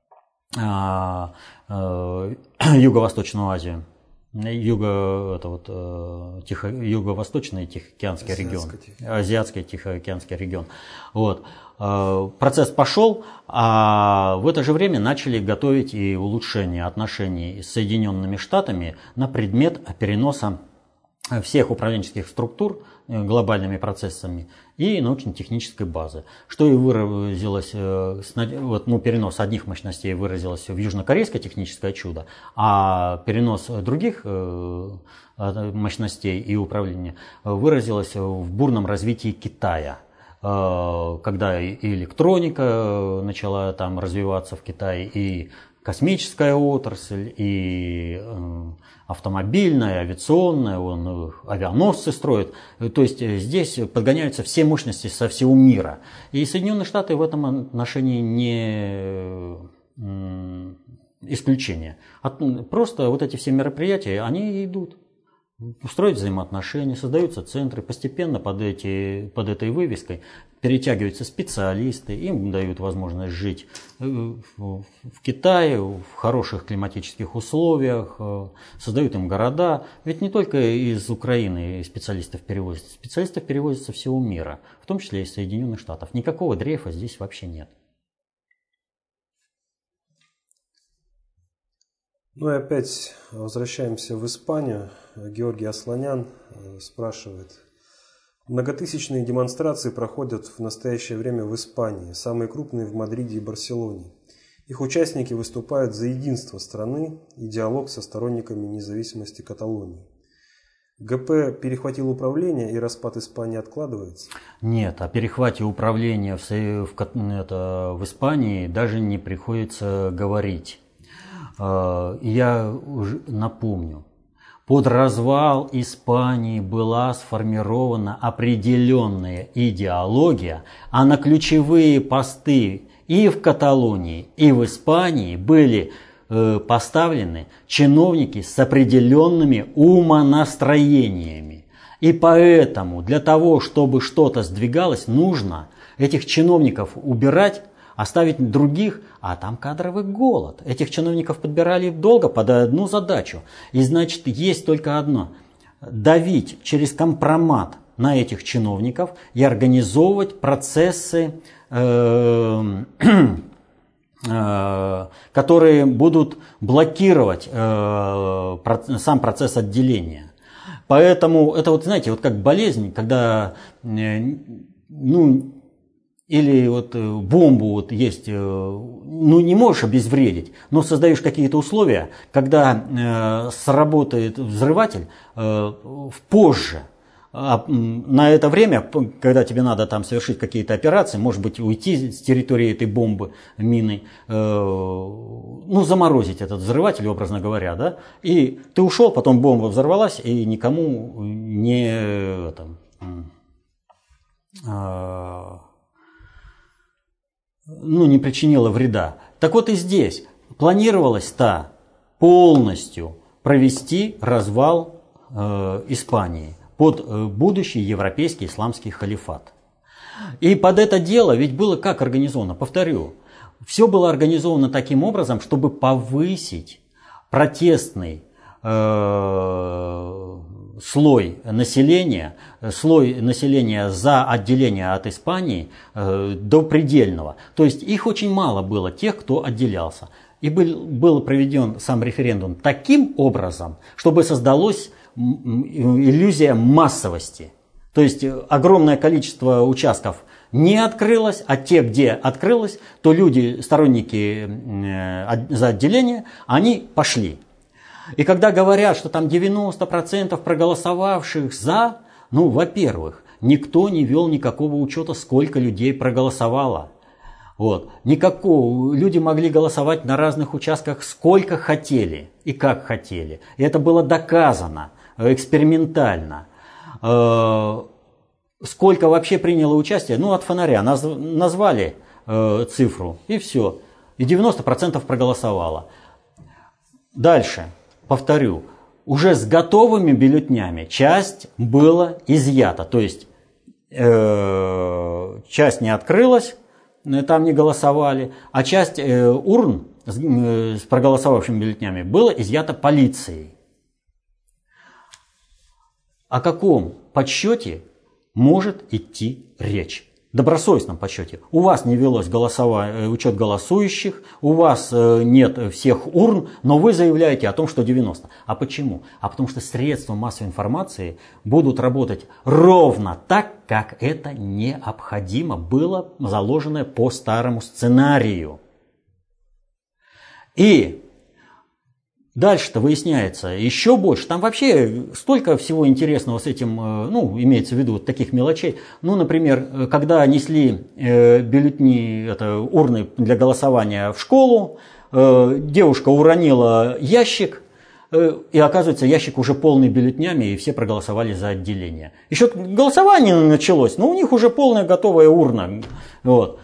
Юго-Восточную Азию. Юго, это вот, тихо, юго-восточный Тихоокеанский регион, азиатский Тихоокеанский регион. Вот. Процесс пошел, а в это же время начали готовить и улучшение отношений с Соединенными Штатами на предмет переноса всех управленческих структур глобальными процессами и научно-технической базы. Что и выразилось, вот, ну, перенос одних мощностей выразилось в южнокорейское техническое чудо, а перенос других мощностей и управления выразилось в бурном развитии Китая. Когда и электроника начала там развиваться в Китае, и космическая отрасль, и автомобильная, авиационная, он авианосцы строит. То есть здесь подгоняются все мощности со всего мира. И Соединенные Штаты в этом отношении не исключение. Просто вот эти все мероприятия, они идут. Устроить взаимоотношения, создаются центры, постепенно под, эти, под этой вывеской перетягиваются специалисты, им дают возможность жить в Китае, в хороших климатических условиях, создают им города. Ведь не только из Украины специалистов перевозятся, специалистов перевозят со всего мира, в том числе и из Соединенных Штатов. Никакого дрейфа здесь вообще нет. Ну и опять возвращаемся в Испанию. Георгий Асланян спрашивает. Многотысячные демонстрации проходят в настоящее время в Испании, самые крупные в Мадриде и Барселоне. Их участники выступают за единство страны и диалог со сторонниками независимости Каталонии. ГП перехватил управление и распад Испании откладывается? Нет, о перехвате управления в, в, это, в Испании даже не приходится говорить. Я уже напомню, под развал Испании была сформирована определенная идеология, а на ключевые посты и в Каталонии, и в Испании были поставлены чиновники с определенными умонастроениями. И поэтому для того, чтобы что-то сдвигалось, нужно этих чиновников убирать, оставить других, а там кадровый голод. Этих чиновников подбирали долго под одну задачу. И значит, есть только одно. Давить через компромат на этих чиновников и организовывать процессы, э, э, которые будут блокировать э, сам процесс отделения. Поэтому это вот, знаете, вот как болезнь, когда э, ну, или вот бомбу вот есть, ну не можешь обезвредить, но создаешь какие-то условия, когда э, сработает взрыватель э, позже. А на это время, когда тебе надо там совершить какие-то операции, может быть уйти с территории этой бомбы, мины, э, ну заморозить этот взрыватель, образно говоря, да, и ты ушел, потом бомба взорвалась и никому не там, э, ну, не причинила вреда. Так вот и здесь планировалось-то полностью провести развал э, Испании под э, будущий европейский исламский халифат. И под это дело ведь было как организовано? Повторю, все было организовано таким образом, чтобы повысить протестный э, слой населения, слой населения за отделение от Испании э, до предельного. То есть их очень мало было, тех, кто отделялся. И был, был проведен сам референдум таким образом, чтобы создалась иллюзия массовости. То есть огромное количество участков не открылось, а те, где открылось, то люди, сторонники э, за отделение, они пошли. И когда говорят, что там девяносто процентов проголосовавших за, ну, во-первых, никто не вел никакого учета, сколько людей проголосовало. Вот. Никакого. Люди могли голосовать на разных участках сколько хотели и как хотели. И это было доказано экспериментально. Сколько вообще приняло участие? Ну, от фонаря назвали цифру, и все. И девяносто процентов проголосовало. Дальше. Повторю, уже с готовыми бюллетенями часть была изъята, то есть э, часть не открылась, там не голосовали, а часть э, урн с, э, с проголосовавшими бюллетенями была изъята полицией. О каком подсчете может идти речь? Добросовестном подсчете. У вас не велось голосова... учет голосующих, у вас нет всех урн, но вы заявляете о том, что девяносто. А почему? А потому что средства массовой информации будут работать ровно так, как это необходимо было заложено по старому сценарию. И дальше-то выясняется еще больше. Там вообще столько всего интересного с этим, ну, имеется в виду вот таких мелочей. Ну, например, когда несли бюллетени, это, урны для голосования в школу, девушка уронила ящик, и оказывается, ящик уже полный бюллетенями, и все проголосовали за отделение. Еще голосование началось, но у них уже полная готовая урна. Вот.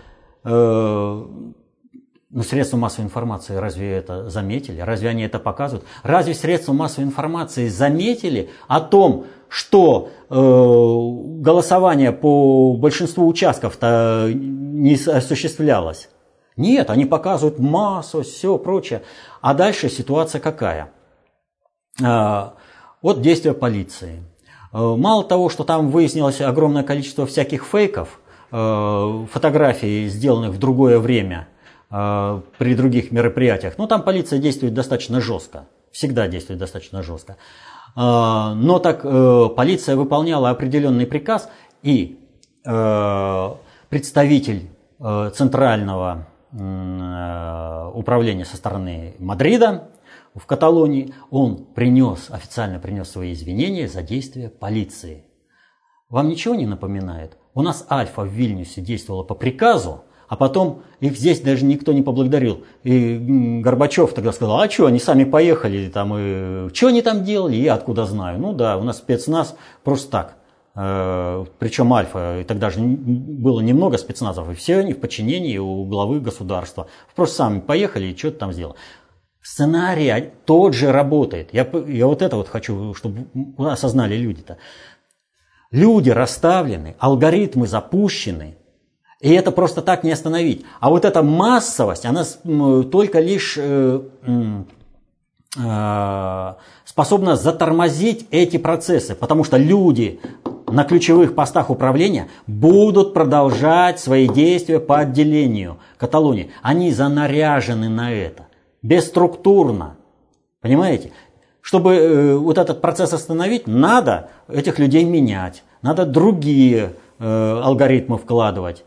Но средства массовой информации разве это заметили? Разве они это показывают? Разве средства массовой информации заметили о том, что э, голосование по большинству участков-то не осуществлялось? Нет, они показывают массовость, все прочее. А дальше ситуация какая? Э, вот действия полиции. Э, мало того, что там выяснилось огромное количество всяких фейков, э, фотографий, сделанных в другое время, при других мероприятиях. Ну, там полиция действует достаточно жестко. Всегда действует достаточно жестко. Но так полиция выполняла определенный приказ, и представитель центрального управления со стороны Мадрида в Каталонии, он принес, официально принес свои извинения за действия полиции. Вам ничего не напоминает? У нас Альфа в Вильнюсе действовала по приказу, а потом их здесь даже никто не поблагодарил. И Горбачев тогда сказал, а что, они сами поехали, там, и... что они там делали, я откуда знаю. Ну да, у нас спецназ просто так. Причем Альфа, и тогда же было немного спецназов, и все они в подчинении у главы государства. Просто сами поехали и что-то там сделали. Сценарий тот же работает. Я, я вот это вот хочу, чтобы осознали люди-то. Люди расставлены, алгоритмы запущены. И это просто так не остановить. А вот эта массовость, она только лишь э, э, способна затормозить эти процессы. Потому что люди на ключевых постах управления будут продолжать свои действия по отделению Каталонии. Они занаряжены на это. Бесструктурно. Понимаете? Чтобы э, вот этот процесс остановить, надо этих людей менять. Надо другие э, алгоритмы вкладывать.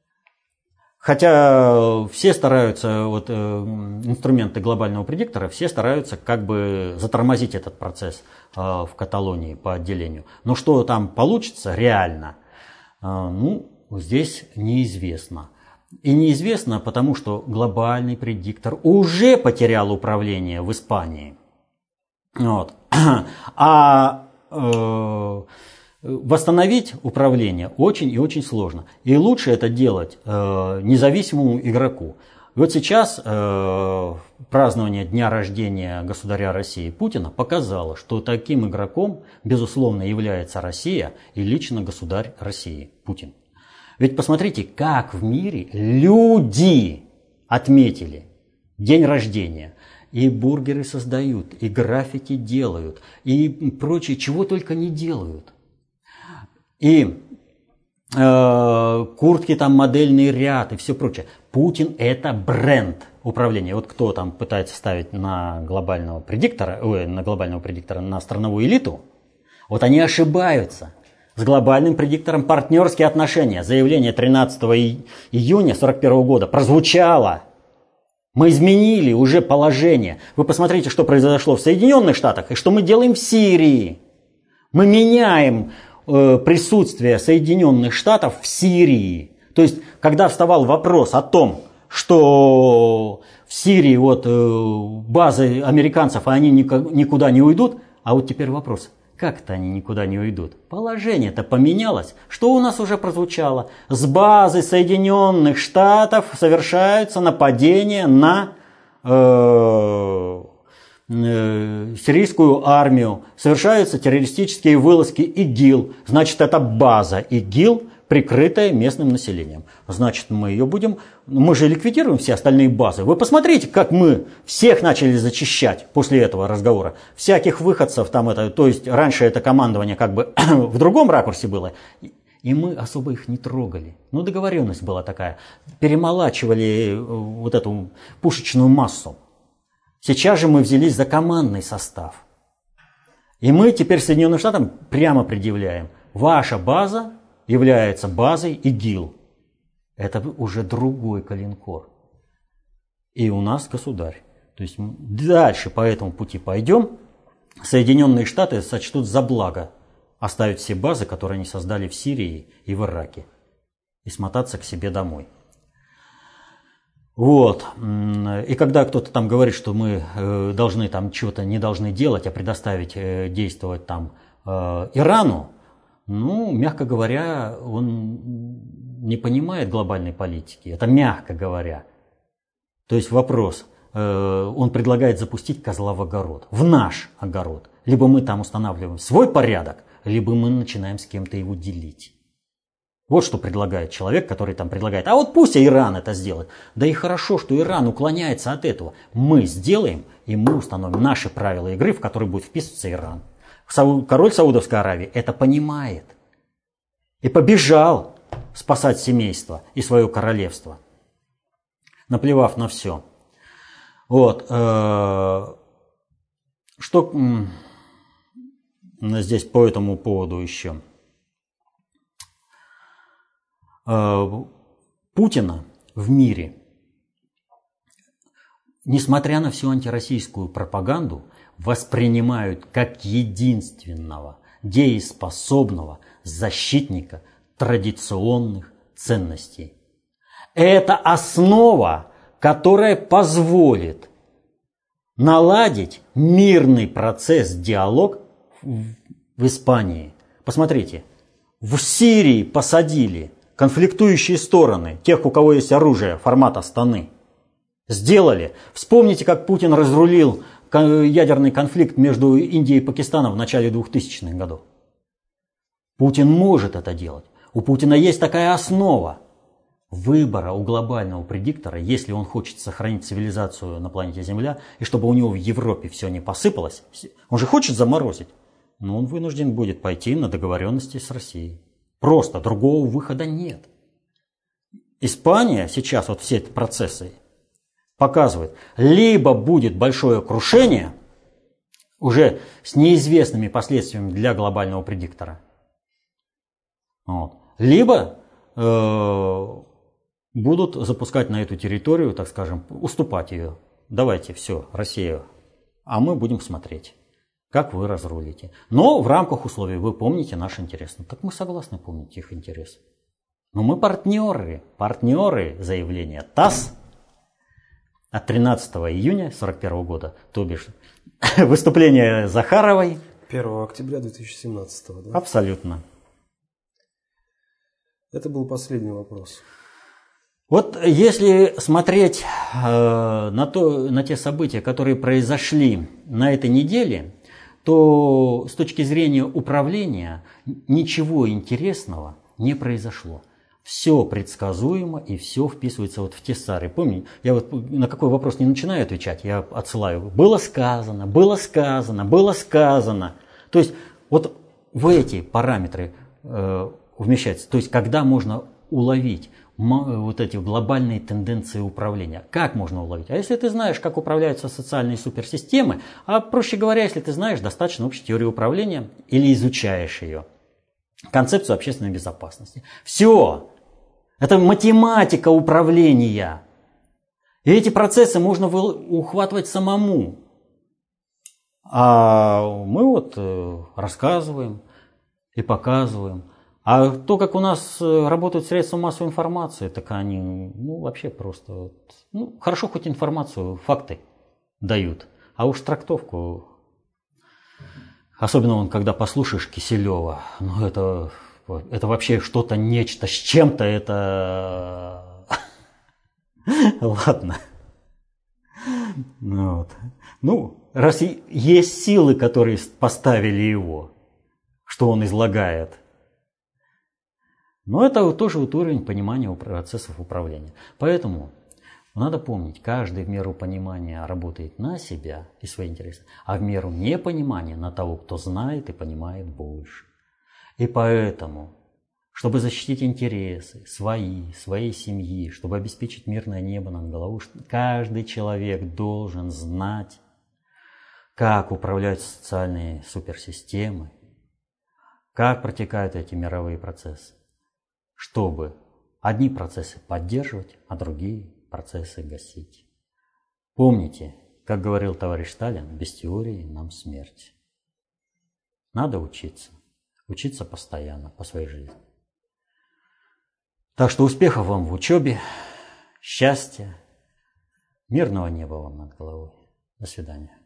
Хотя все стараются, вот, инструменты глобального предиктора, все стараются как бы затормозить этот процесс в Каталонии по отделению. Но что там получится реально, ну, здесь неизвестно. И неизвестно, потому что глобальный предиктор уже потерял управление в Испании. Вот. А э, восстановить управление очень и очень сложно. И лучше это делать э, независимому игроку. вот сейчас э, празднование дня рождения государя России Путина показало, что таким игроком, безусловно, является Россия и лично государь России Путин. Ведь посмотрите, как в мире люди отметили день рождения. И бургеры создают, и граффити делают, и прочее, чего только не делают. И э, куртки, там, модельный ряд и все прочее. Путин – это бренд управления. Вот кто там пытается ставить на глобального предиктора, ой, на глобального предиктора, на страновую элиту, вот они ошибаются. С глобальным предиктором партнерские отношения. Заявление тринадцатого июня сорок первого года прозвучало. Мы изменили уже положение. Вы посмотрите, что произошло в Соединенных Штатах и что мы делаем в Сирии. Мы меняем э, присутствие Соединенных Штатов в Сирии. То есть, когда вставал вопрос о том, что в Сирии вот, э, базы американцев, а они никуда не уйдут, а вот теперь вопрос, как-то они никуда не уйдут. Положение-то поменялось. Что у нас уже прозвучало? С базы Соединенных Штатов совершаются нападения на э, э, сирийскую армию. Совершаются террористические вылазки ИГИЛ. Значит, это база ИГИЛ, прикрытая местным населением. Значит, мы ее будем... Мы же ликвидируем все остальные базы. Вы посмотрите, как мы всех начали зачищать после этого разговора. Всяких выходцев там это... То есть, раньше это командование как бы в другом ракурсе было. И мы особо их не трогали. Ну, договоренность была такая. Перемолачивали вот эту пушечную массу. Сейчас же мы взялись за командный состав. И мы теперь Соединенным Штатам прямо предъявляем. Ваша база является базой ИГИЛ. Это уже другой калинкор. И у нас государь. То есть дальше по этому пути пойдем, Соединенные Штаты сочтут за благо оставить все базы, которые они создали в Сирии и в Ираке, и смотаться к себе домой. Вот. И когда кто-то там говорит, что мы должны там чего-то не должны делать, а предоставить действовать там Ирану, ну, мягко говоря, он не понимает глобальной политики. Это мягко говоря. То есть вопрос, э, он предлагает запустить козла в огород, в наш огород. Либо мы там устанавливаем свой порядок, либо мы начинаем с кем-то его делить. Вот что предлагает человек, который там предлагает. А вот пусть Иран это сделает. Да и хорошо, что Иран уклоняется от этого. Мы сделаем, и мы установим наши правила игры, в которые будет вписываться Иран. Король Саудовской Аравии это понимает. И побежал спасать семейство и свое королевство, наплевав на все. Вот. Что здесь по этому поводу еще? Путина в мире, несмотря на всю антироссийскую пропаганду, воспринимают как единственного дееспособного защитника традиционных ценностей. Это основа, которая позволит наладить мирный процесс, диалог в Испании. Посмотрите, в Сирии посадили конфликтующие стороны, тех, у кого есть оружие формата Астаны. Сделали. Вспомните, как Путин разрулил ядерный конфликт между Индией и Пакистаном в начале двухтысячных годов. Путин может это делать. У Путина есть такая основа выбора у глобального предиктора, если он хочет сохранить цивилизацию на планете Земля, и чтобы у него в Европе все не посыпалось. Он же хочет заморозить, но он вынужден будет пойти на договоренности с Россией. Просто другого выхода нет. Испания сейчас, вот все эти процессы, показывает, либо будет большое крушение, уже с неизвестными последствиями для глобального предиктора, вот, либо э, будут запускать на эту территорию, так скажем, уступать ее. Давайте, все, Россия, а мы будем смотреть, как вы разрулите. Но в рамках условий вы помните наш интерес. Ну, так мы согласны помнить их интерес. Но мы партнеры, партнеры заявления ТАСС от тринадцатого июня сорок первого года, то бишь выступление Захаровой. первого октября две тысячи семнадцатого, да? Абсолютно. Это был последний вопрос. Вот если смотреть э, на, то, на те события, которые произошли на этой неделе, то с точки зрения управления ничего интересного не произошло. Все предсказуемо и все вписывается вот в те старые. Помните, я вот на какой вопрос не начинаю отвечать, я отсылаю. Было сказано, было сказано, было сказано. То есть вот в эти параметры э, вмещается. То есть когда можно уловить вот эти глобальные тенденции управления. Как можно уловить? А если ты знаешь, как управляются социальные суперсистемы, а проще говоря, если ты знаешь достаточно общей теории управления или изучаешь ее, концепцию общественной безопасности. Все. Это математика управления. И эти процессы можно ухватывать самому. А мы вот рассказываем и показываем. А то, как у нас работают средства массовой информации, так они, ну, вообще просто, ну, хорошо хоть информацию, факты дают. А уж трактовку, особенно он, когда послушаешь Киселева, ну, это, это вообще что-то, нечто с чем-то, это... Ладно. Ну, вот. Ну, раз есть силы, которые поставили его, что он излагает, но это тоже вот уровень понимания процессов управления. Поэтому надо помнить, каждый в меру понимания работает на себя и свои интересы, а в меру непонимания на того, кто знает и понимает больше. И поэтому, чтобы защитить интересы свои, своей семьи, чтобы обеспечить мирное небо над головой, каждый человек должен знать, как управлять социальные суперсистемы, как протекают эти мировые процессы, чтобы одни процессы поддерживать, а другие процессы гасить. Помните, как говорил товарищ Сталин, без теории нам смерть. Надо учиться, учиться постоянно, по своей жизни. Так что успехов вам в учебе, счастья, мирного неба вам над головой. До свидания.